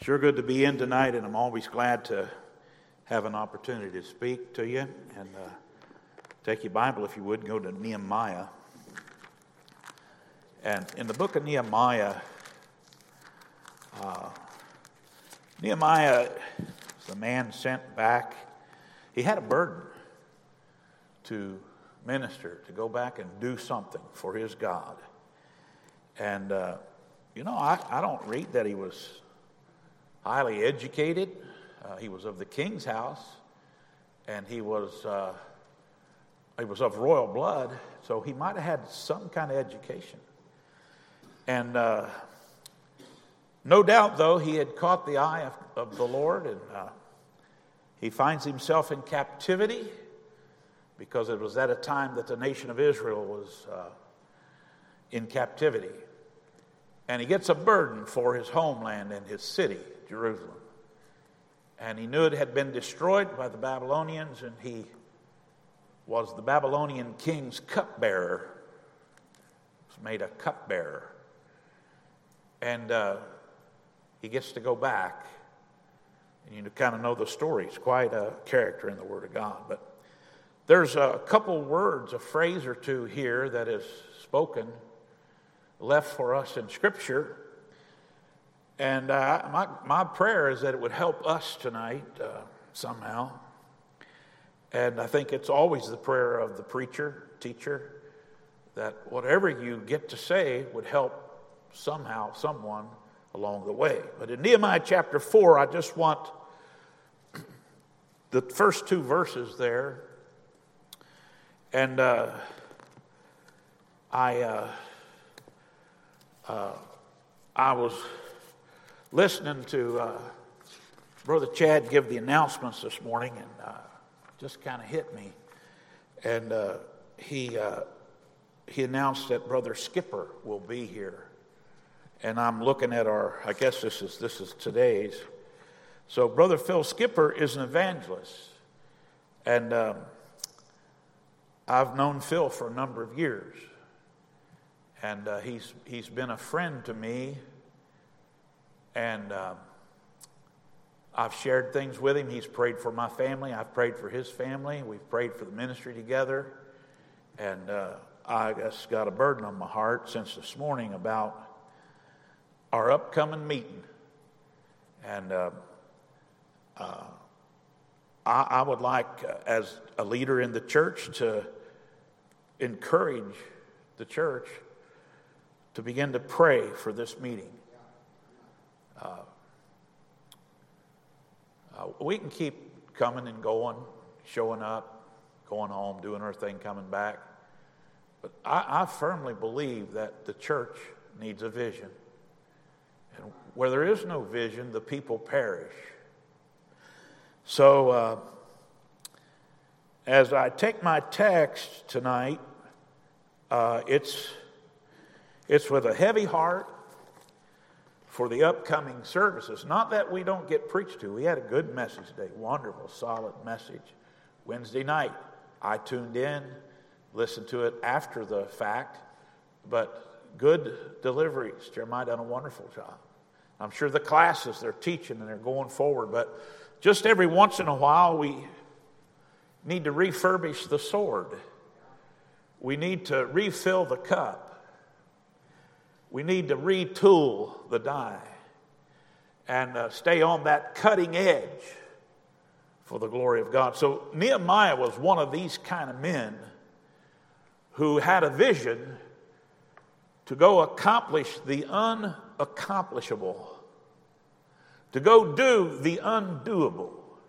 Sure good to be in tonight, and I'm always glad to have an opportunity to speak to you. And take your Bible, if you would, go to Nehemiah. And in the book of Nehemiah, Nehemiah is a man sent back. He had a burden to minister, to go back and do something for his God. And, I don't read that he was highly educated. He was of the king's house, and he was of royal blood, so he might have had some kind of education. And no doubt, though, he had caught the eye of the Lord, and he finds himself in captivity because it was at a time that the nation of Israel was in captivity. And he gets a burden for his homeland and his city, Jerusalem. And he knew it had been destroyed by the Babylonians, and he was the Babylonian king's cupbearer. He was made a cupbearer. And he gets to go back. And you kind of know the story. He's quite a character in the Word of God. But there's a couple words, a phrase or two here that is spoken, left for us in Scripture. And my prayer is that it would help us tonight somehow. And I think it's always the prayer of the preacher, teacher, that whatever you get to say would help somehow someone along the way. But in Nehemiah chapter 4, I just want the first two verses there. And I was listening to Brother Chad give the announcements this morning, and just kind of hit me. And he announced that Brother Skipper will be here. And I'm looking at I guess this is today's. So Brother Phil Skipper is an evangelist. And I've known Phil for a number of years. And he's been a friend to me. And I've shared things with him. He's prayed for my family. I've prayed for his family. We've prayed for the ministry together. And I just got a burden on my heart since this morning about our upcoming meeting. And I would like, as a leader in the church, to encourage the church to begin to pray for this meeting. We can keep coming and going, showing up, going home, doing our thing, coming back. But I firmly believe that the church needs a vision. And where there is no vision, the people perish. So, as I take my text tonight, it's with a heavy heart for the upcoming services. Not that we don't get preached to. We had a good message today. Wonderful, solid message. Wednesday night, I tuned in, listened to it after the fact, but good deliveries. Jeremiah done a wonderful job. I'm sure the classes they're teaching and they're going forward, but just every once in a while we need to refurbish the sword. We need to refill the cup. We need to retool the die and stay on that cutting edge for the glory of God. So Nehemiah was one of these kind of men who had a vision to go accomplish the unaccomplishable, to go do the undoable,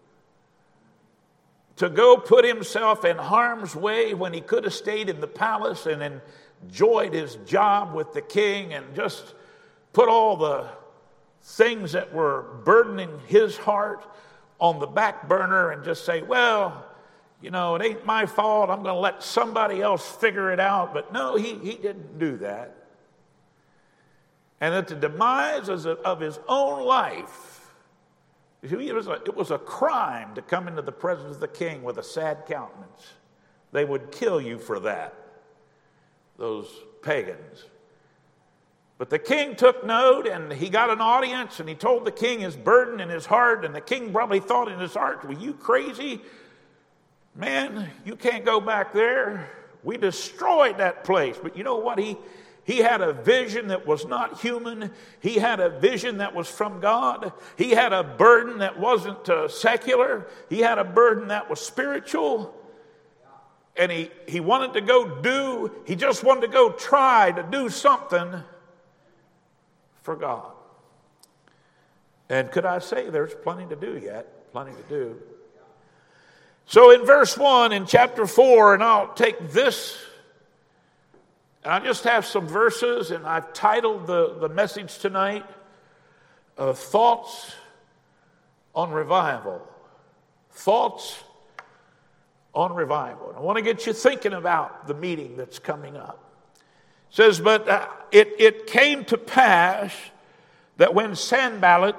to go put himself in harm's way when he could have stayed in the palace and enjoyed his job with the king and just put all the things that were burdening his heart on the back burner and just say, well, it ain't my fault. I'm going to let somebody else figure it out. But no, he didn't do that. And at the demise of his own life, it was a crime to come into the presence of the king with a sad countenance. They would kill you for that, those pagans. But the king took note, and he got an audience, and he told the king his burden in his heart, and the king probably thought in his heart, "Were you crazy? Man, you can't go back there. We destroyed that place." But you know what? He had a vision that was not human. He had a vision that was from God. He had a burden that wasn't secular. He had a burden that was spiritual. And he wanted to go he just wanted to go try to do something for God. And could I say there's plenty to do yet, plenty to do. So in verse 1 in chapter 4, and I'll take this, and I just have some verses, and I've titled the message tonight, Thoughts on Revival. Thoughts on Revival. And I want to get you thinking about the meeting that's coming up. It says, but it came to pass that when Sanballat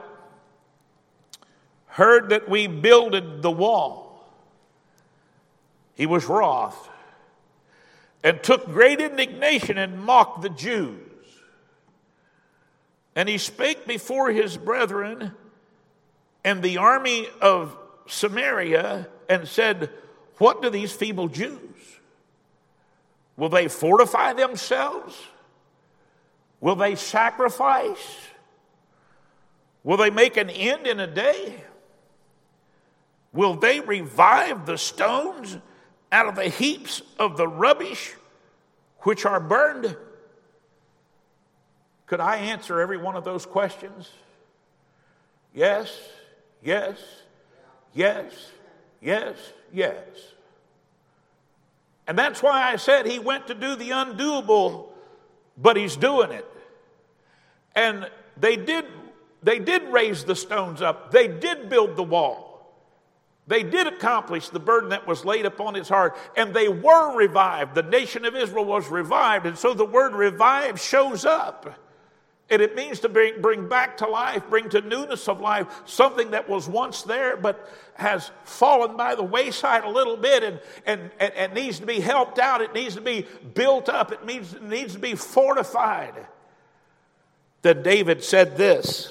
heard that we builded the wall, he was wroth, and took great indignation and mocked the Jews. And he spake before his brethren and the army of Samaria, and said, "What do these feeble Jews? Will they fortify themselves? Will they sacrifice? Will they make an end in a day? Will they revive the stones out of the heaps of the rubbish which are burned?" Could I answer every one of those questions? Yes, yes, yes, yes, yes. And that's why I said he went to do the undoable, but he's doing it. And they did raise the stones up. They did build the wall. They did accomplish the burden that was laid upon his heart. And they were revived. The nation of Israel was revived. And so the word revive shows up. And it means to bring back to life, bring to newness of life, something that was once there but has fallen by the wayside a little bit and needs to be helped out. It needs to be built up. It needs to be fortified. Then David said this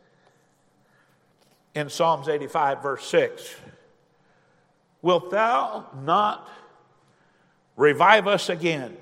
in Psalms 85, verse 6. "Wilt thou not revive us again,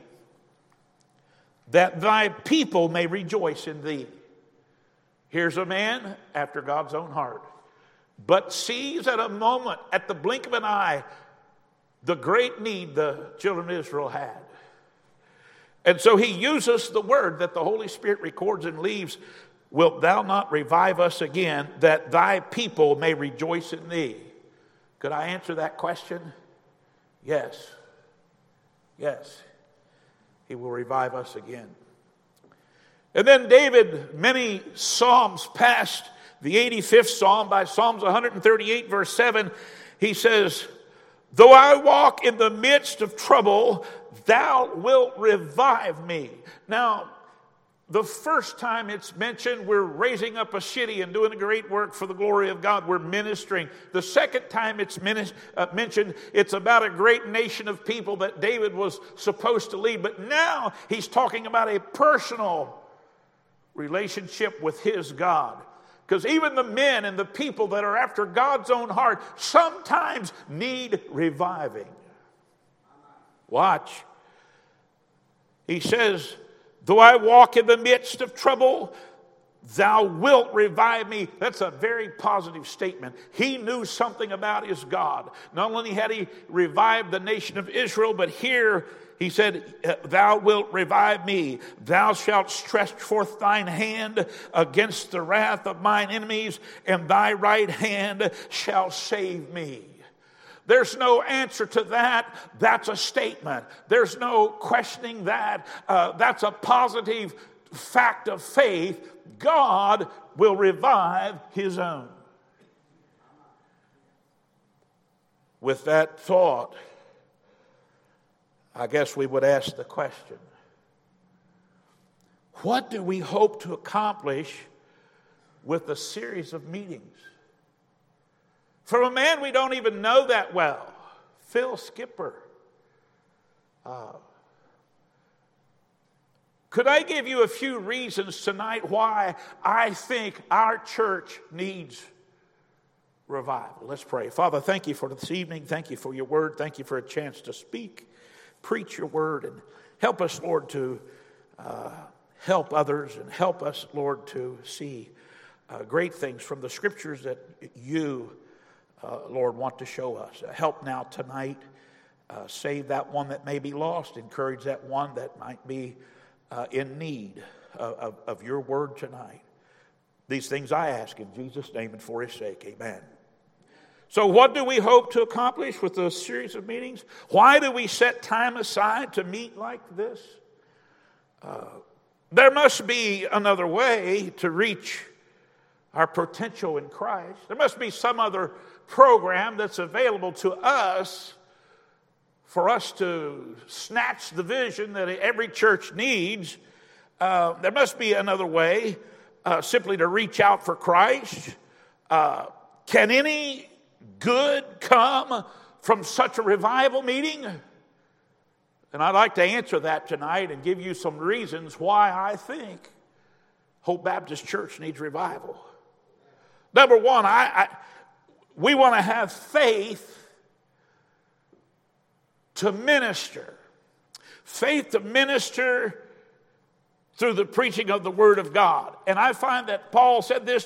that thy people may rejoice in thee?" Here's a man after God's own heart, but sees at a moment, at the blink of an eye, the great need the children of Israel had. And so he uses the word that the Holy Spirit records and leaves. "Wilt thou not revive us again, that thy people may rejoice in thee?" Could I answer that question? Yes. Yes. He will revive us again. And then David, many psalms past the 85th psalm, by Psalms 138, verse 7, he says, "Though I walk in the midst of trouble, thou wilt revive me." Now, the first time it's mentioned, we're raising up a city and doing a great work for the glory of God. We're ministering. The second time it's mentioned, it's about a great nation of people that David was supposed to lead. But now he's talking about a personal relationship with his God. Because even the men and the people that are after God's own heart sometimes need reviving. Watch. He says, "Though I walk in the midst of trouble, thou wilt revive me." That's a very positive statement. He knew something about his God. Not only had he revived the nation of Israel, but here he said, "Thou wilt revive me. Thou shalt stretch forth thine hand against the wrath of mine enemies, and thy right hand shall save me." There's no answer to that. That's a statement. There's no questioning that. That's a positive fact of faith. God will revive his own. With that thought, I guess we would ask the question, what do we hope to accomplish with a series of meetings? From a man we don't even know that well, Phil Skipper. Could I give you a few reasons tonight why I think our church needs revival? Let's pray. Father, thank you for this evening. Thank you for your word. Thank you for a chance to speak, preach your word, and help us, Lord, to help others, and help us, Lord, to see great things from the scriptures that you, Lord, want to show us. Help now tonight. Save that one that may be lost. Encourage that one that might be in need of your word tonight. These things I ask in Jesus' name and for his sake. Amen. So what do we hope to accomplish with this series of meetings? Why do we set time aside to meet like this? There must be another way to reach our potential in Christ. There must be some other program that's available to us for us to snatch the vision that every church needs. There must be another way simply to reach out for Christ. Can any good come from such a revival meeting? And I'd like to answer that tonight and give you some reasons why I think Hope Baptist Church needs revival. Number one, we want to have faith to minister. Faith to minister through the preaching of the Word of God. And I find that Paul said this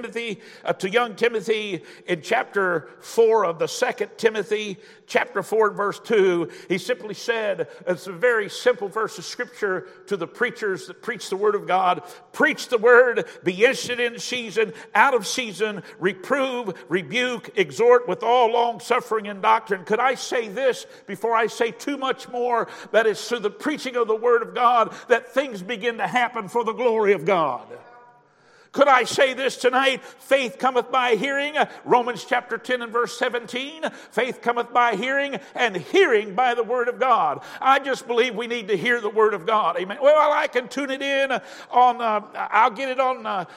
to young Timothy in chapter 4 of the 2 Timothy, chapter 4 and verse 2. He simply said, it's a very simple verse of Scripture to the preachers that preach the Word of God. Preach the Word, be instant in season, out of season, reprove, rebuke, exhort with all long suffering and doctrine. Could I say this before I say too much more? That it's through the preaching of the Word of God that things begin to happen for the glory of God. Could I say this tonight? Faith cometh by hearing. Romans chapter 10 and verse 17. Faith cometh by hearing, and hearing by the Word of God. I just believe we need to hear the Word of God. Amen. Well, I can tune it in on, I'll get it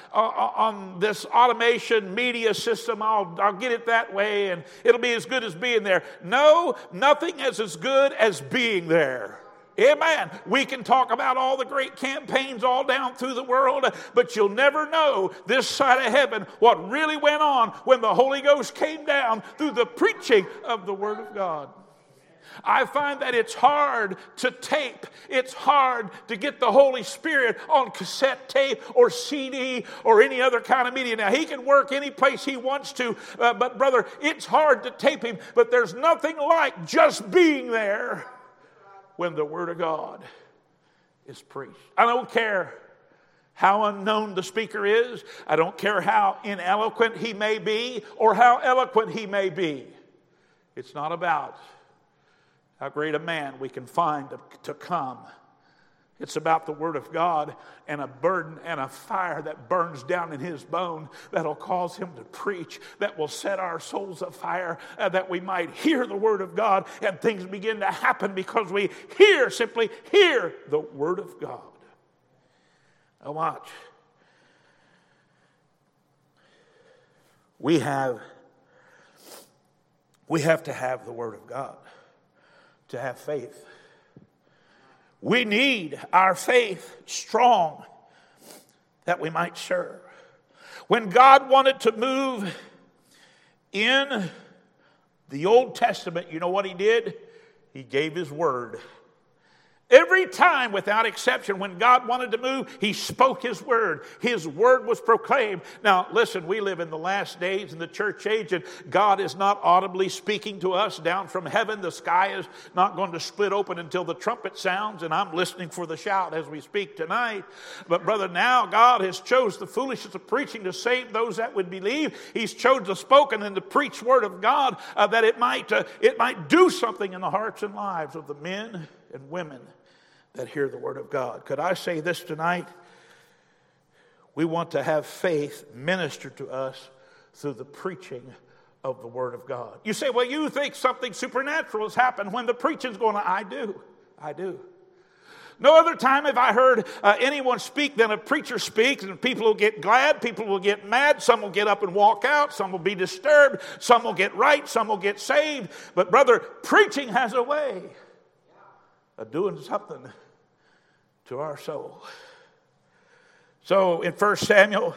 on this automation media system. I'll get it that way, and it'll be as good as being there. No, nothing is as good as being there. Amen. We can talk about all the great campaigns all down through the world, but you'll never know this side of heaven what really went on when the Holy Ghost came down through the preaching of the Word of God. I find that it's hard to tape. It's hard to get the Holy Spirit on cassette tape or CD or any other kind of media. Now, he can work any place he wants to, but brother, it's hard to tape him. But there's nothing like just being there when the Word of God is preached. I don't care how unknown the speaker is. I don't care how ineloquent he may be or how eloquent he may be. It's not about how great a man we can find to come. It's about the Word of God and a burden and a fire that burns down in his bone that'll cause him to preach, that will set our souls afire, that we might hear the Word of God and things begin to happen because we simply hear the Word of God. Now watch. We have to have the Word of God to have faith. We need our faith strong that we might serve. When God wanted to move in the Old Testament, you know what he did? He gave his word. Every time, without exception, when God wanted to move, he spoke his word. His word was proclaimed. Now, listen, we live in the last days in the church age, and God is not audibly speaking to us down from heaven. The sky is not going to split open until the trumpet sounds, and I'm listening for the shout as we speak tonight. But, brother, now God has chose the foolishness of preaching to save those that would believe. He's chosen the spoken and the preached word of God that it might do something in the hearts and lives of the men and women that hear the Word of God. Could I say this tonight? We want to have faith ministered to us through the preaching of the Word of God. You say, well, you think something supernatural has happened when the preaching's going on. I do. No other time have I heard anyone speak than a preacher speaks, and people will get glad, people will get mad, some will get up and walk out, some will be disturbed, some will get right, some will get saved. But brother, preaching has a way of doing something to our soul. So in 1 Samuel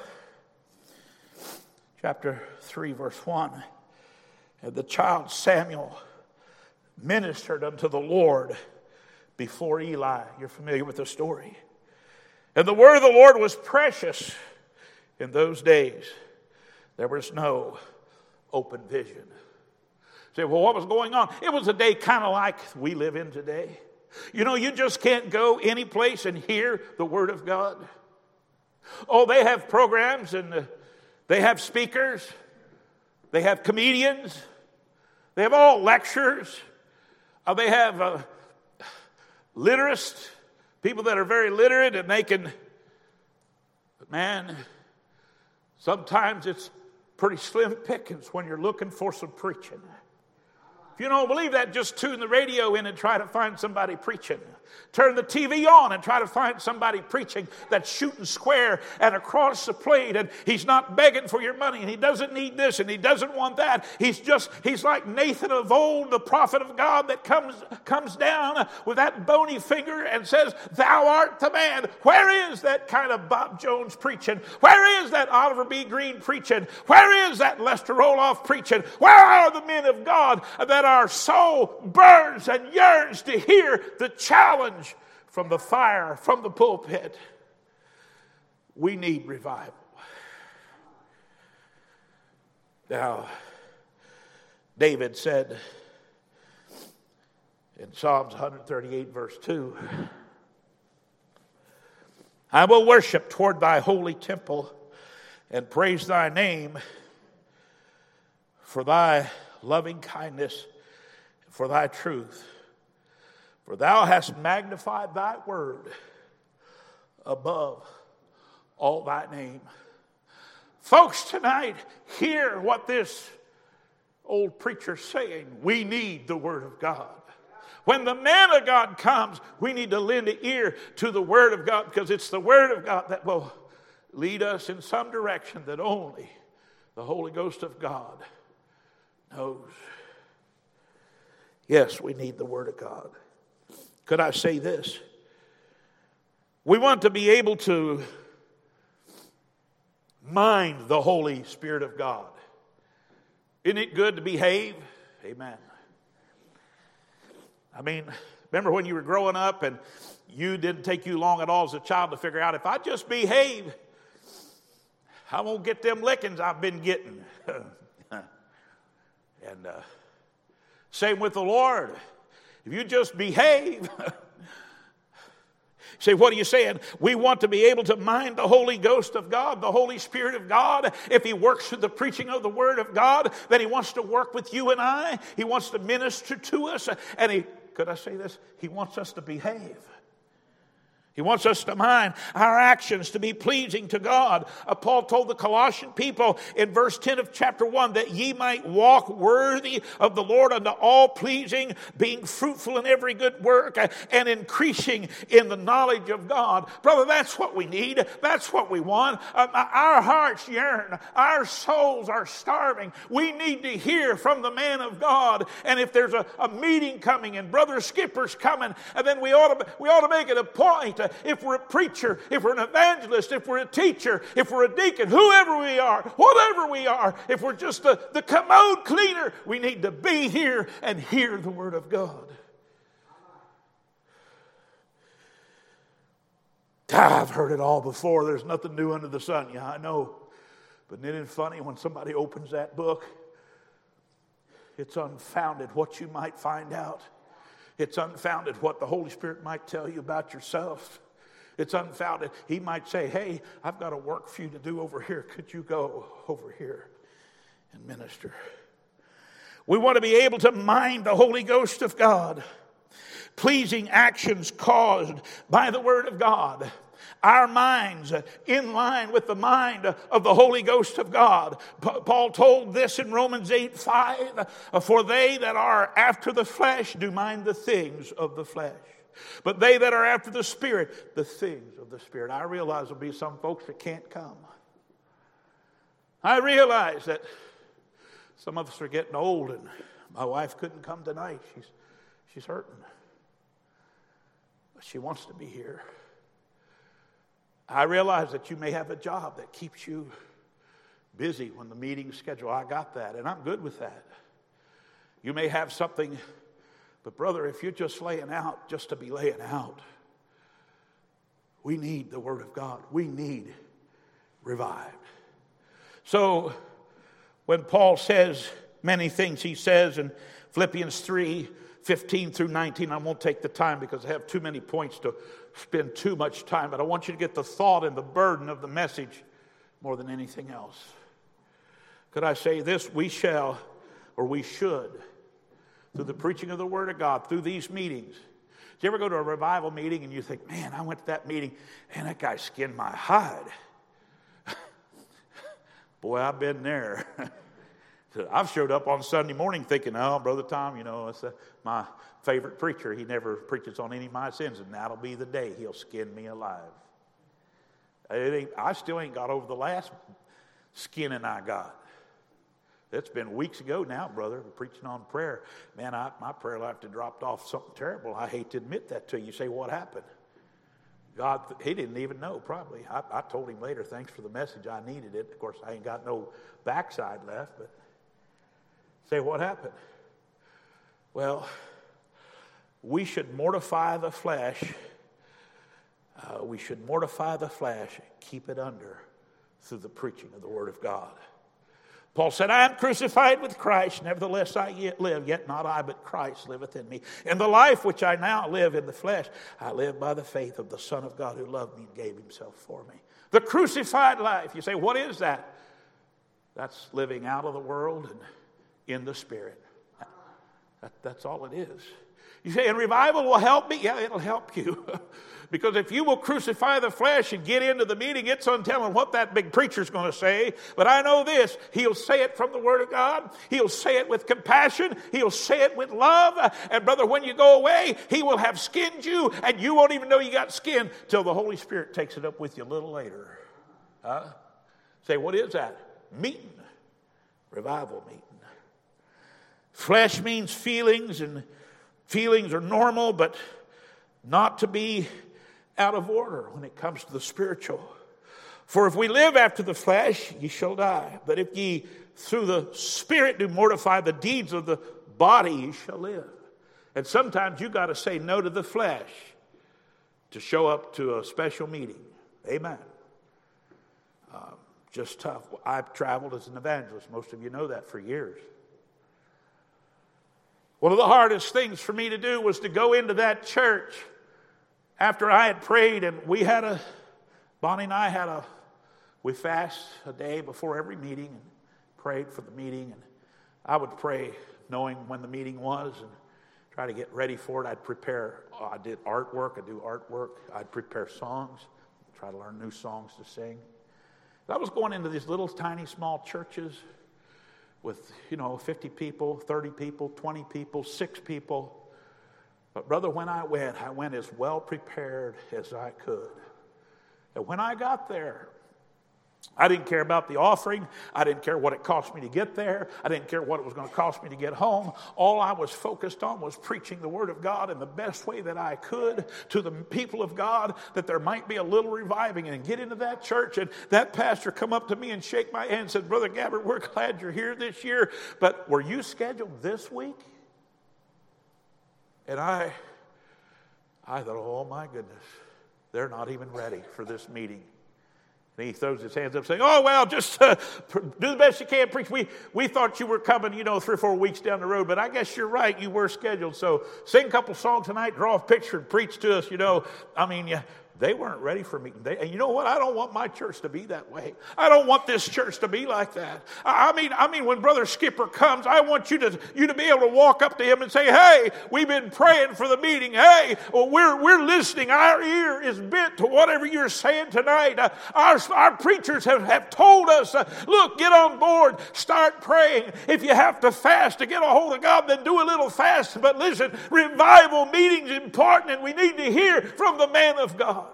chapter 3, verse 1, and the child Samuel ministered unto the Lord before Eli. You're familiar with the story. And the word of the Lord was precious in those days. There was no open vision. You say, well, what was going on? It was a day kind of like we live in today. You know, you just can't go any place and hear the word of God. Oh, they have programs and they have speakers. They have comedians. They have all lectures. They have literates, people that are very literate, and they can, but man, sometimes it's pretty slim pickings when you're looking for some preaching. If you don't believe that, just tune the radio in and try to find somebody preaching. Turn the TV on and try to find somebody preaching that's shooting square and across the plate, and he's not begging for your money, and he doesn't need this and he doesn't want that. He's like Nathan of old, the prophet of God that comes down with that bony finger and says, "Thou art the man." Where is that kind of Bob Jones preaching? Where is that Oliver B. Green preaching? Where is that Lester Roloff preaching? Where are the men of God that our soul burns and yearns to hear the challenge from the fire, from the pulpit? We need revival. Now, David said in Psalms 138, verse 2, "I will worship toward thy holy temple and praise thy name for thy loving kindness, for thy truth. For thou hast magnified thy word above all thy name." Folks, tonight, hear what this old preacher's saying. We need the word of God. When the man of God comes, we need to lend an ear to the word of God, because it's the word of God that will lead us in some direction that only the Holy Ghost of God knows. Yes, we need the word of God. Could I say this? We want to be able to mind the Holy Spirit of God. Isn't it good to behave? Amen. I mean, remember when you were growing up and you didn't take you long at all as a child to figure out, if I just behave, I won't get them lickings I've been getting. And same with the Lord. If you just behave. Say, what are you saying? We want to be able to mind the Holy Ghost of God, the Holy Spirit of God. If he works through the preaching of the Word of God, then he wants to work with you and I. He wants to minister to us. And could I say this? He wants us to behave. He wants us to mind our actions to be pleasing to God. Paul told the Colossian people in verse 10 of chapter 1 that ye might walk worthy of the Lord unto all pleasing, being fruitful in every good work and increasing in the knowledge of God. Brother, that's what we need. That's what we want. Our hearts yearn. Our souls are starving. We need to hear from the man of God. And if there's a meeting coming and Brother Skipper's coming, and then we ought to make it a point. If we're a preacher, if we're an evangelist, if we're a teacher, if we're a deacon, whoever we are, whatever we are, if we're just the commode cleaner, we need to be here and hear the word of God. I've heard it all before. There's nothing new under the sun. Yeah, I know. But isn't it funny when somebody opens that book? It's unfounded what you might find out. It's unfounded what the Holy Spirit might tell you about yourself. It's unfounded. He might say, hey, I've got a work for you to do over here. Could you go over here and minister? We want to be able to mind the Holy Ghost of God. Pleasing actions caused by the Word of God. Our minds in line with the mind of the Holy Ghost of God. Paul told this in Romans 8:5, for they that are after the flesh do mind the things of the flesh, but they that are after the Spirit, the things of the Spirit. I realize there'll be some folks that can't come. I realize that some of us are getting old, and my wife couldn't come tonight. She's hurting. But she wants to be here. I realize that you may have a job that keeps you busy when the meeting's scheduled. I got that, and I'm good with that. You may have something, but brother, if you're just laying out just to be laying out, we need the Word of God. We need revived. So when Paul says many things he says in Philippians 3:15 through 19, I won't take the time because I have too many points to spend too much time, but I want you to get the thought and the burden of the message more than anything else. Could I say this? We shall, or we should, through the preaching of the Word of God, through these meetings. Do you ever go to a revival meeting and you think, man, I went to that meeting and that guy skinned my hide? Boy, I've been there. I've showed up on Sunday morning thinking, oh, Brother Tom, it's my favorite preacher. He never preaches on any of my sins, and that'll be the day he'll skin me alive. I still ain't got over the last skinning I got. It's been weeks ago now, brother, preaching on prayer. Man, my prayer life had dropped off something terrible. I hate to admit that to you. You say, what happened? God, he didn't even know, probably. I told him later, thanks for the message. I needed it. Of course, I ain't got no backside left, but say, what happened? Well, we should mortify the flesh. We should mortify the flesh and keep it under through the preaching of the Word of God. Paul said, I am crucified with Christ, nevertheless I yet live, yet not I, but Christ liveth in me. In the life which I now live in the flesh, I live by the faith of the Son of God who loved me and gave himself for me. The crucified life. You say, what is that? That's living out of the world and in the Spirit. That's all it is. You say, and revival will help me? Yeah, it'll help you. Because if you will crucify the flesh and get into the meeting, it's untelling what that big preacher's going to say. But I know this, he'll say it from the Word of God. He'll say it with compassion. He'll say it with love. And brother, when you go away, he will have skinned you, and you won't even know you got skinned till the Holy Spirit takes it up with you a little later. Say, what is that? Meeting. Revival meeting. Flesh means feelings, and feelings are normal, but not to be out of order when it comes to the spiritual. For if we live after the flesh, ye shall die. But if ye through the Spirit do mortify the deeds of the body, ye shall live. And sometimes you got to say no to the flesh to show up to a special meeting. Amen. Just tough. I've traveled as an evangelist. Most of you know that for years. One of the hardest things for me to do was to go into that church after I had prayed, and Bonnie and I we fast a day before every meeting and prayed for the meeting. And I would pray knowing when the meeting was and try to get ready for it. I did artwork, I do artwork. I'd prepare songs, try to learn new songs to sing. I was going into these little tiny small churches with, 50 people, 30 people, 20 people, 6 people. But brother, when I went as well prepared as I could. And when I got there, I didn't care about the offering. I didn't care what it cost me to get there. I didn't care what it was going to cost me to get home. All I was focused on was preaching the Word of God in the best way that I could to the people of God, that there might be a little reviving, and get into that church. And that pastor come up to me and shake my hand and said, Brother Gabbard, we're glad you're here this year, but were you scheduled this week? And I thought, oh my goodness, they're not even ready for this meeting. And he throws his hands up saying, oh, well, just do the best you can, preach. We thought you were coming, 3 or 4 weeks down the road, but I guess you're right. You were scheduled. So sing a couple songs tonight, draw a picture, and preach to us, They weren't ready for me. And you know what? I don't want my church to be that way. I don't want this church to be like that. I mean, when Brother Skipper comes, I want you to be able to walk up to him and say, hey, we've been praying for the meeting. Hey, we're listening. Our ear is bent to whatever you're saying tonight. Our preachers have told us, look, get on board. Start praying. If you have to fast to get a hold of God, then do a little fast. But listen, revival meeting's important, and we need to hear from the man of God.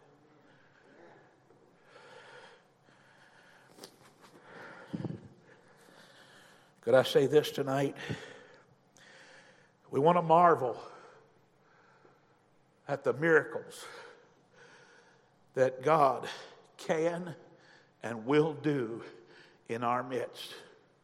Could I say this tonight? We want to marvel at the miracles that God can and will do in our midst.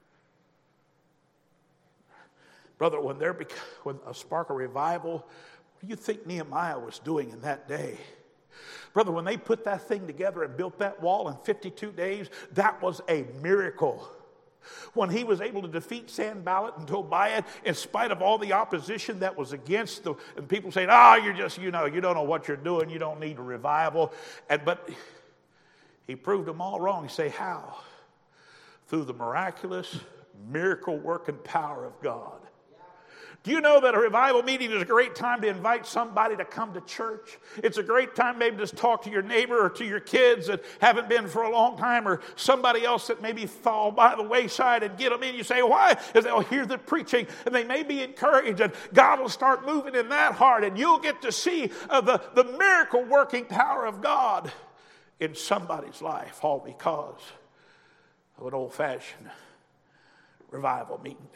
Brother, when a spark of revival, what do you think Nehemiah was doing in that day? Brother, when they put that thing together and built that wall in 52 days, that was a miracle. When he was able to defeat Sanballat and Tobiah, in spite of all the opposition that was against the, and people saying, you're just, you don't know what you're doing, you don't need a revival. But he proved them all wrong. You say, how? Through the miraculous, miracle-working power of God. Do you know that a revival meeting is a great time to invite somebody to come to church? It's a great time maybe to talk to your neighbor or to your kids that haven't been for a long time, or somebody else that maybe fall by the wayside, and get them in. You say, why? Because they'll hear the preaching and they may be encouraged, and God will start moving in that heart, and you'll get to see the miracle working power of God in somebody's life, all because of an old-fashioned revival meeting.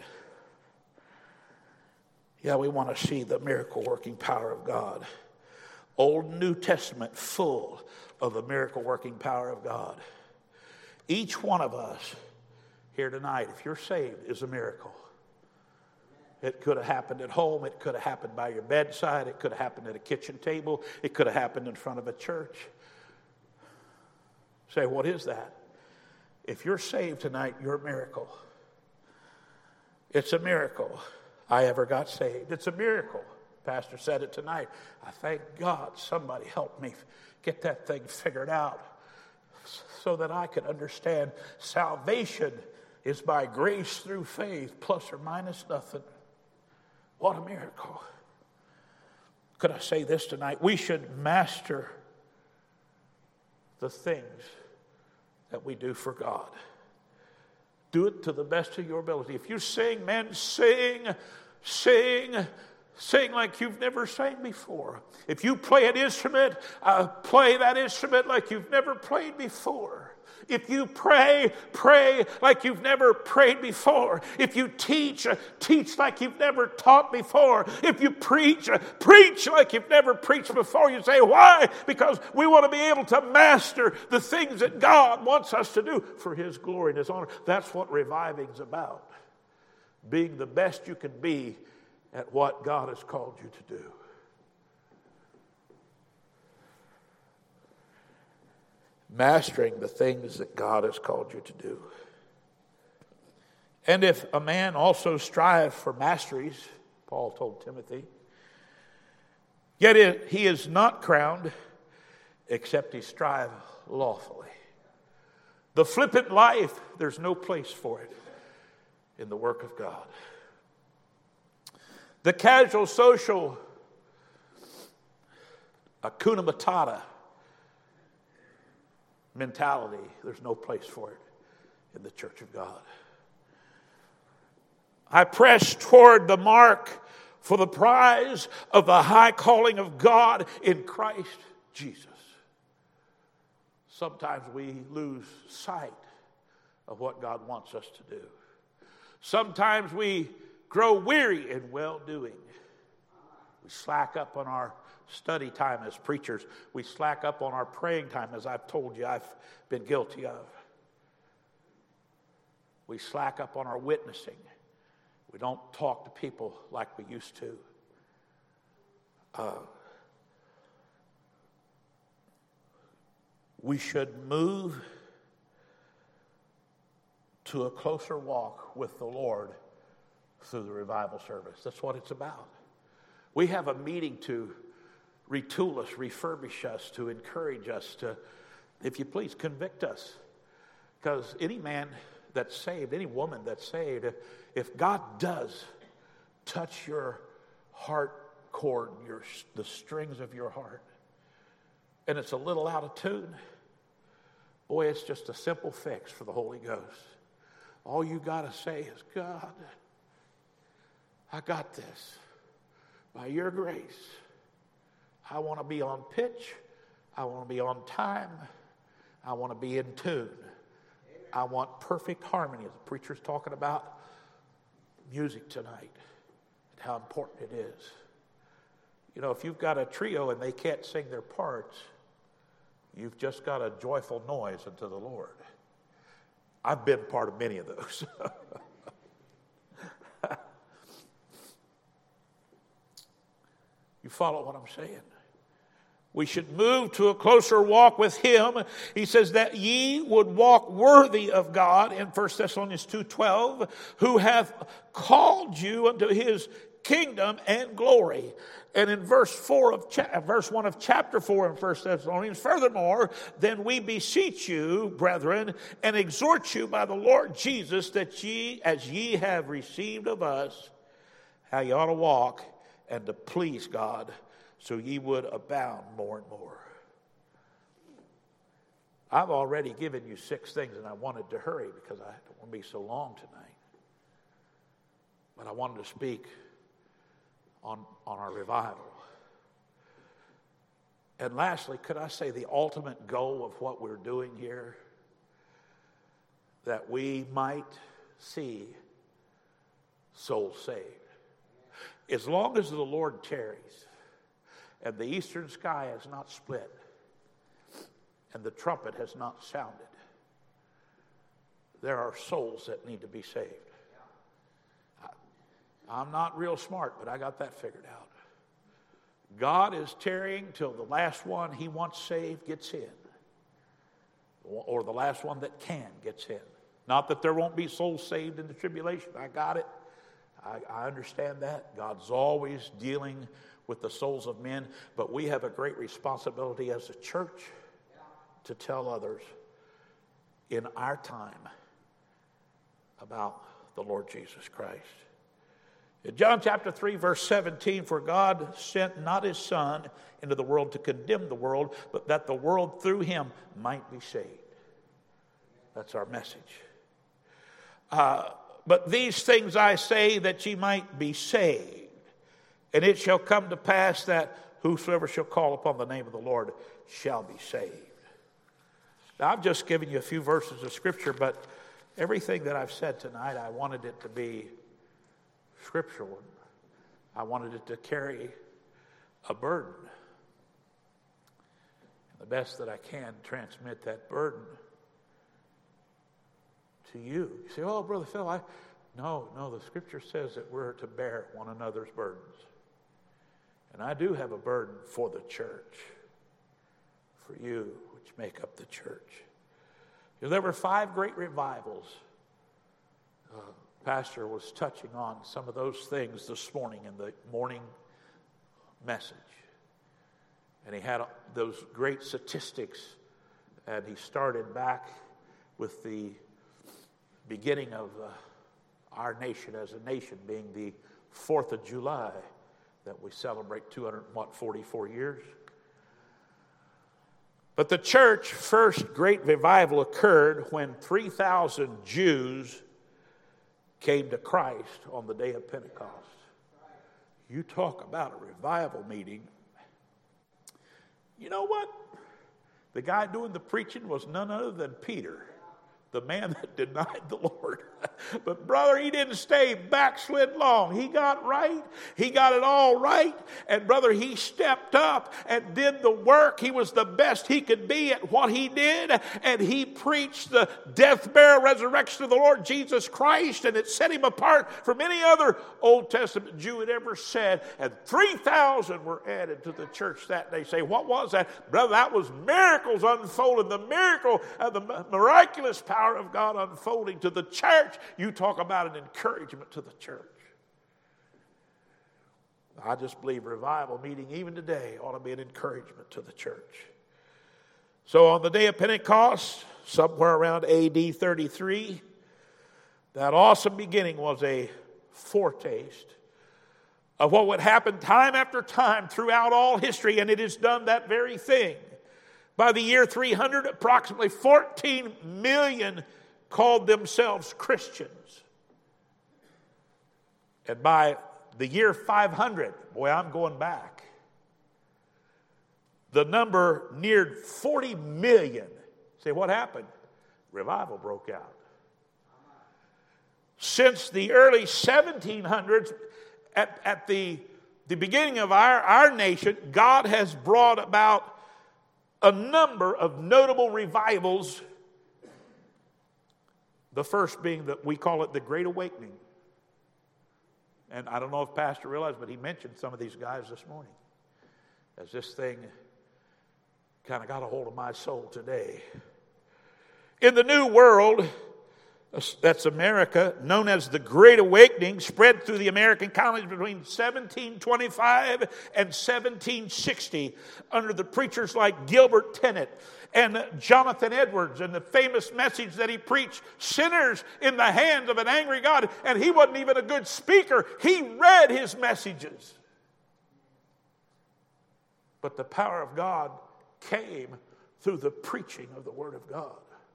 Yeah, we want to see the miracle-working power of God. Old and New Testament full of the miracle-working power of God. Each one of us here tonight, if you're saved, is a miracle. It could have happened at home. It could have happened by your bedside. It could have happened at a kitchen table. It could have happened in front of a church. Say, what is that? If you're saved tonight, you're a miracle. It's a miracle I ever got saved. It's a miracle. Pastor said it tonight. I thank God somebody helped me get that thing figured out so that I could understand salvation is by grace through faith, plus or minus nothing. What a miracle. Could I say this tonight? We should master the things that we do for God. Do it to the best of your ability. If you sing, man, sing like you've never sang before. If you play an instrument, play that instrument like you've never played before. If you pray like you've never prayed before. If you teach like you've never taught before. If you preach like you've never preached before. You say, why? Because we want to be able to master the things that God wants us to do for His glory and His honor. That's what reviving's about. Being the best you can be at what God has called you to do. Mastering the things that God has called you to do. And if a man also strive for masteries, Paul told Timothy, yet he is not crowned except he strive lawfully. The flippant life, there's no place for it in the work of God. The casual social Hakuna Matata mentality, there's no place for it in the church of God. I press toward the mark for the prize of the high calling of God in Christ Jesus. Sometimes we lose sight of what God wants us to do. Sometimes we grow weary in well-doing. We slack up on our study time as preachers. We slack up on our praying time, as I've told you I've been guilty of. We slack up on our witnessing. We don't talk to people like we used to. We should move to a closer walk with the Lord through the revival service. That's what it's about. We have a meeting to retool us, refurbish us, to encourage us, to, if you please, convict us. Because any man that's saved, any woman that's saved, if God does touch your heart chord, the strings of your heart, and it's a little out of tune, boy, it's just a simple fix for the Holy Ghost. All you got to say is, God, I got this. By your grace, I want to be on pitch. I want to be on time. I want to be in tune. I want perfect harmony, as the preacher's talking about music tonight and how important it is. You know, if you've got a trio and they can't sing their parts, You've just got a joyful noise unto the Lord. I've been part of many of those. You follow what I'm saying? We should move to a closer walk with Him. He says that ye would walk worthy of God in 1 Thessalonians 2:12, who hath called you unto His kingdom and glory. And in verse 1 of chapter 4 in 1 Thessalonians, furthermore, then we beseech you, brethren, and exhort you by the Lord Jesus, that ye, as ye have received of us, how ye ought to walk, and to please God, so ye would abound more and more. I've already given you 6 things, and I wanted to hurry because I don't want to be so long tonight. But I wanted to speak on our revival. And lastly, could I say the ultimate goal of what we're doing here? That we might see souls saved. As long as the Lord tarries, and the eastern sky has not split, and the trumpet has not sounded, there are souls that need to be saved. I'm not real smart, but I got that figured out. God is tarrying till the last one He wants saved gets in, or the last one that can gets in. Not that there won't be souls saved in the tribulation. I got it. I understand that. God's always dealing with the souls of men, but we have a great responsibility as a church to tell others in our time about the Lord Jesus Christ. In John chapter 3, verse 17, for God sent not His Son into the world to condemn the world, but that the world through Him might be saved. That's our message. But these things I say that ye might be saved. And it shall come to pass that whosoever shall call upon the name of the Lord shall be saved. Now, I've just given you a few verses of Scripture, but everything that I've said tonight, I wanted it to be scriptural. I wanted it to carry a burden. And the best that I can, transmit that burden to you. You say, oh, Brother Phil, No, the Scripture says that we're to bear one another's burdens. And I do have a burden for the church, for you, which make up the church. There were 5 great revivals. Pastor was touching on some of those things this morning in the morning message. And he had those great statistics, and he started back with the beginning of our nation as a nation being the 4th of July that we celebrate 244 years. But the church's first great revival occurred when 3,000 Jews came to Christ on the day of Pentecost. You talk about a revival meeting. You know what? The guy doing the preaching was none other than Peter, the man that denied the Lord. But brother, he didn't stay backslid long. He got right. He got it all right. And brother, he stepped up and did the work. He was the best he could be at what he did. And he preached the death, burial, resurrection of the Lord Jesus Christ. And it set him apart from any other Old Testament Jew had ever said. And 3,000 were added to the church that day. Say, what was that? Brother, that was miracles unfolding. The miracle of the miraculous power of God unfolding to the church. You talk about an encouragement to the church. I just believe revival meeting even today ought to be an encouragement to the church. So on the day of Pentecost, somewhere around AD 33, that awesome beginning was a foretaste of what would happen time after time throughout all history, and it has done that very thing. By the year 300, approximately 14 million called themselves Christians. And by the year 500, boy, I'm going back, the number neared 40 million. Say, what happened? Revival broke out. Since the early 1700s, at the beginning of our nation, God has brought about a number of notable revivals. The first being that we call it the Great Awakening. And I don't know if Pastor realized, but he mentioned some of these guys this morning. As this thing kind of got a hold of my soul today. In the New World, that's America, known as the Great Awakening, spread through the American colonies between 1725 and 1760 under the preachers like Gilbert Tennent and Jonathan Edwards, and the famous message that he preached, sinners in the hands of an angry God. And he wasn't even a good speaker. He read his messages. But the power of God came through the preaching of the Word of God.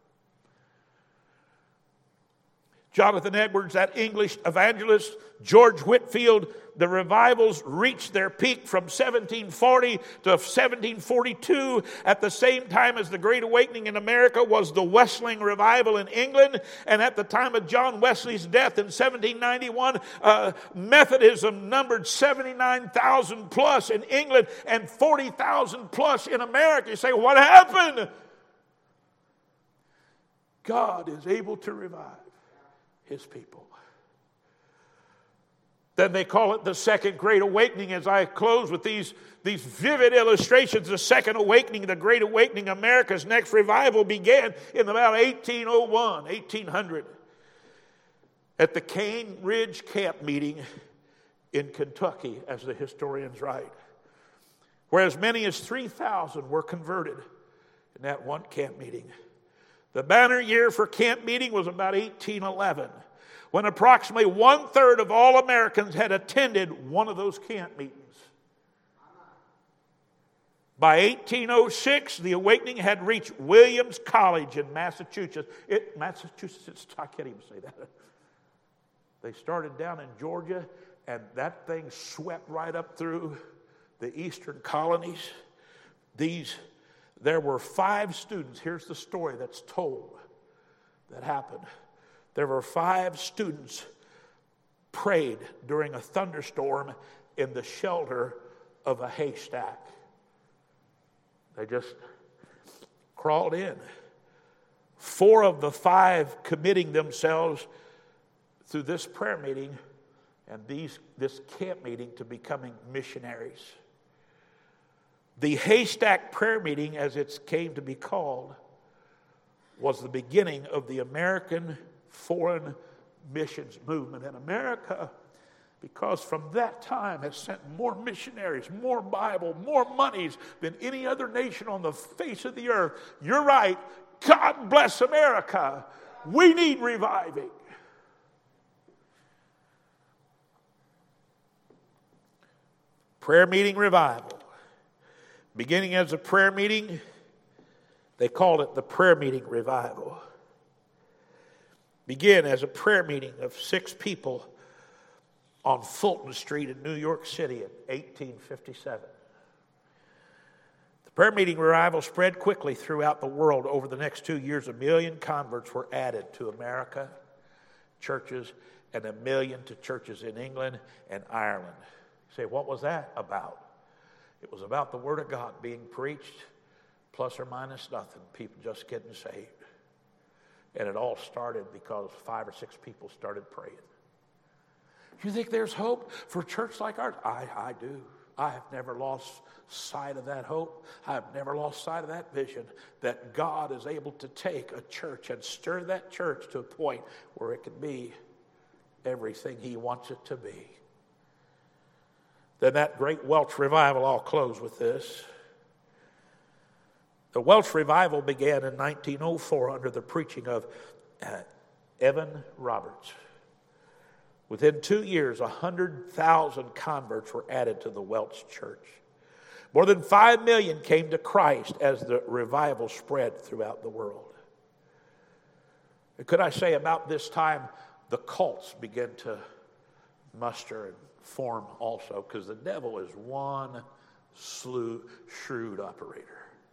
Jonathan Edwards, that English evangelist, George Whitefield, the revivals reached their peak from 1740 to 1742. At the same time as the Great Awakening in America was the Wesleyan revival in England. And at the time of John Wesley's death in 1791, Methodism numbered 79,000 plus in England and 40,000 plus in America. You say, what happened? God is able to revive His people. Then they call it the Second Great Awakening. As I close with these vivid illustrations, the Second Awakening, the Great Awakening, America's next revival began in about 1800 at the Cane Ridge Camp Meeting in Kentucky, as the historians write, where as many as 3,000 were converted in that one camp meeting. The banner year for camp meeting was about 1811, when approximately 1/3 of all Americans had attended one of those camp meetings. By 1806, the awakening had reached Williams College in Massachusetts. I can't even say that. They started down in Georgia, and that thing swept right up through the eastern colonies. There were 5 students. Here's the story that's told that happened. There were 5 students prayed during a thunderstorm in the shelter of a haystack. They just crawled in. 4 of the 5 committing themselves through this prayer meeting and this camp meeting to becoming missionaries. The haystack prayer meeting, as it came to be called, was the beginning of the American foreign missions movement. And America, because from that time has sent more missionaries, more Bible, more monies than any other nation on the face of the earth. You're right. God bless America. We need reviving. Prayer meeting revival. Beginning as a prayer meeting, they called it the prayer meeting revival. Began as a prayer meeting of 6 people on Fulton Street in New York City in 1857. The prayer meeting revival spread quickly throughout the world. Over the next 2 years, 1 million converts were added to America churches and 1 million to churches in England and Ireland. You say, what was that about? It was about the Word of God being preached, plus or minus nothing, people just getting saved. And it all started because 5 or 6 people started praying. Do you think there's hope for a church like ours? I do. I have never lost sight of that hope. I have never lost sight of that vision that God is able to take a church and stir that church to a point where it can be everything He wants it to be. Then that great Welsh revival, I'll close with this. The Welsh revival began in 1904 under the preaching of Evan Roberts. Within 2 years, 100,000 converts were added to the Welsh church. More than 5 million came to Christ as the revival spread throughout the world. And could I say about this time, the cults began to muster and form also, because the devil is one shrewd operator.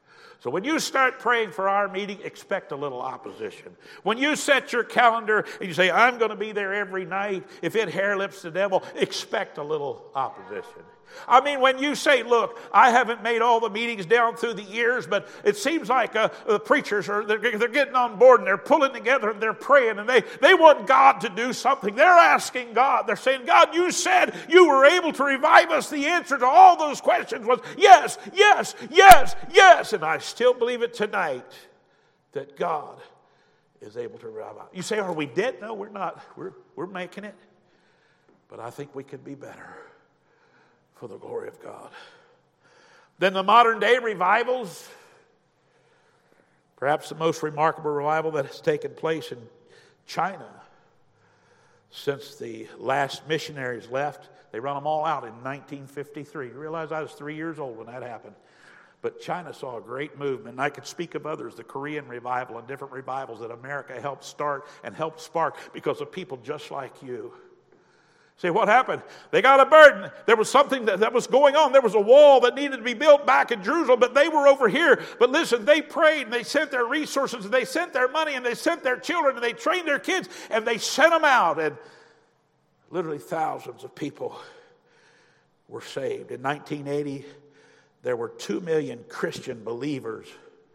So when you start praying for our meeting, expect a little opposition. When you set your calendar and you say, I'm going to be there every night, if it hair-lips the devil, expect a little opposition. I mean, when you say, look, I haven't made all the meetings down through the years, but it seems like the preachers, they're getting on board and they're pulling together and they're praying and they want God to do something. They're asking God. They're saying, God, you said you were able to revive us. The answer to all those questions was yes, yes, yes, yes. And I still believe it tonight that God is able to revive us. You say, are we dead? No, we're not. We're making it. But I think we could be better. For the glory of God. Then the modern day revivals, perhaps the most remarkable revival that has taken place in China since the last missionaries left. They run them all out in 1953. You realize I was 3 years old when that happened. But China saw a great movement. And I could speak of others, the Korean revival and different revivals that America helped start and helped spark because of people just like you. See, what happened? They got a burden. There was something that was going on. There was a wall that needed to be built back in Jerusalem, but they were over here. But listen, they prayed, and they sent their resources, and they sent their money, and they sent their children, and they trained their kids, and they sent them out. And literally thousands of people were saved. In 1980, there were 2 million Christian believers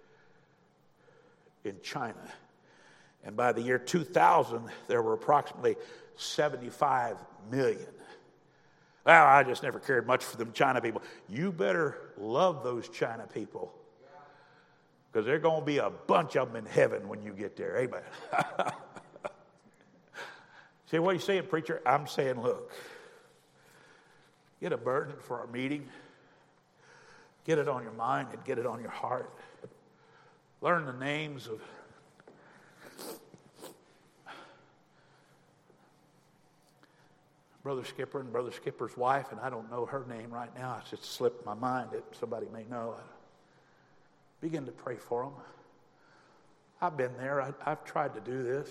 in China. And by the year 2000, there were approximately 75 million. Well, I just never cared much for them China people. You better love those China people, because there's going to be a bunch of them in heaven when you get there. Amen. See, what are you saying, preacher? I'm saying, look, get a burden for our meeting. Get it on your mind and get it on your heart. Learn the names of Brother Skipper and Brother Skipper's wife, and I don't know her name right now. It's just slipped my mind that somebody may know. Begin to pray for them. I've been there. I've tried to do this.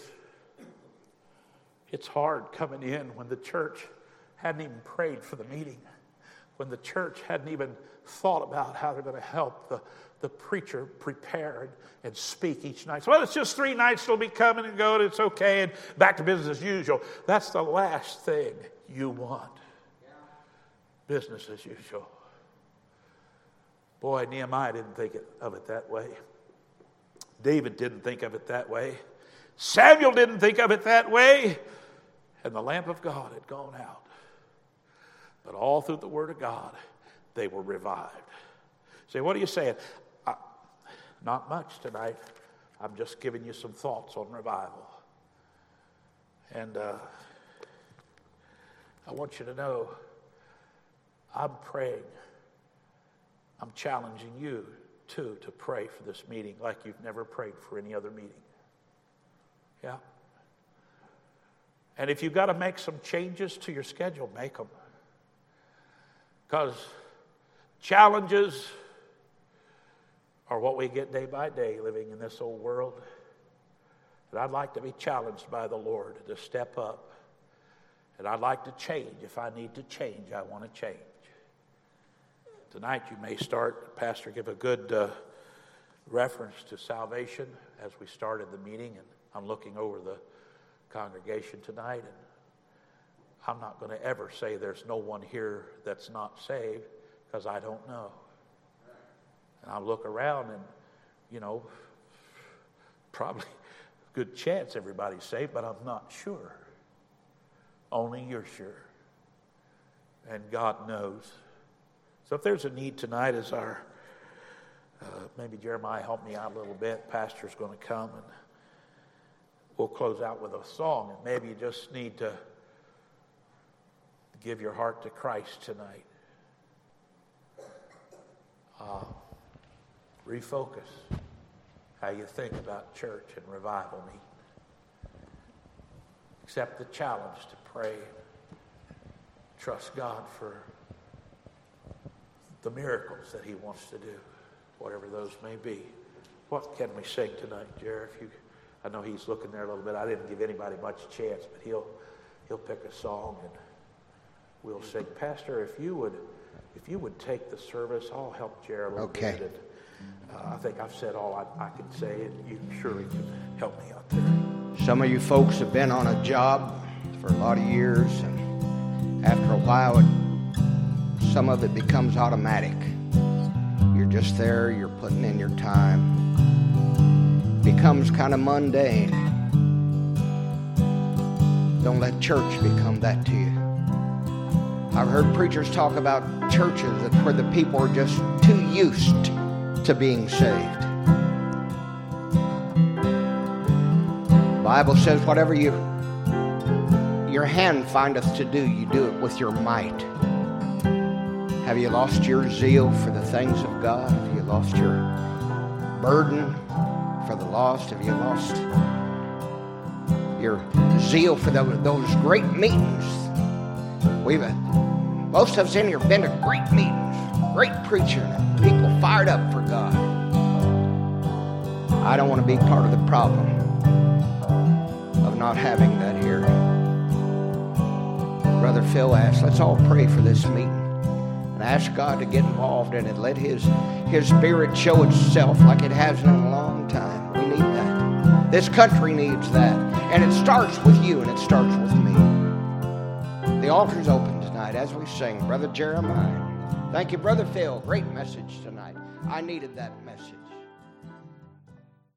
It's hard coming in when the church hadn't even prayed for the meeting, when the church hadn't even thought about how they're going to help the preacher prepare and speak each night. So, well, it's just 3 nights, it'll be coming and going, it's okay, and back to business as usual. That's the last thing you want. Business as usual. Boy, Nehemiah didn't think of it that way. David didn't think of it that way. Samuel didn't think of it that way. And the lamp of God had gone out. But all through the Word of God, they were revived. Say, what are you saying? Not much tonight. I'm just giving you some thoughts on revival. And I want you to know, I'm praying. I'm challenging you, too, to pray for this meeting like you've never prayed for any other meeting. Yeah? And if you've got to make some changes to your schedule, make them. Because challenges are what we get day by day living in this old world. And I'd like to be challenged by the Lord to step up. And I'd like to change. If I need to change, I want to change. Tonight you may start, Pastor, give a good reference to salvation as we started the meeting. And I'm looking over the congregation tonight, and I'm not going to ever say there's no one here that's not saved, because I don't know. And I look around and, probably a good chance everybody's saved, but I'm not sure. Only you're sure. And God knows. So if there's a need tonight, as our, maybe Jeremiah help me out a little bit, Pastor's going to come, and we'll close out with a song. And maybe you just need to give your heart to Christ tonight. Refocus how you think about church and revival meeting. Accept the challenge to pray. Trust God for the miracles that He wants to do, whatever those may be. What can we sing tonight, Jared? I know he's looking there a little bit. I didn't give anybody much chance, but he'll pick a song and we'll sing. Pastor, if you would take the service, I'll help Jared a little bit. I think I've said all I can say, and you surely can help me out there. Some of you folks have been on a job for a lot of years, and after a while, some of it becomes automatic. You're just there, you're putting in your time. It becomes kind of mundane. Don't let church become that to you. I've heard preachers talk about churches where the people are just too used to being saved. The Bible says whatever your hand findeth to do, you do it with your might. Have you lost your zeal for the things of God? Have you lost your burden for the lost? Have you lost your zeal for those great meetings? Most of us in here have been to great meetings, great preaching, and people fired up for God. I don't want to be part of the problem of not having that here. Brother Phil asked, let's all pray for this meeting and ask God to get involved in it. Let His Spirit show itself like it hasn't in a long time. We need that. This country needs that. And it starts with you and it starts with me. The altar's open tonight as we sing. Brother Jeremiah. Thank you, Brother Phil. Great message tonight. I needed that message.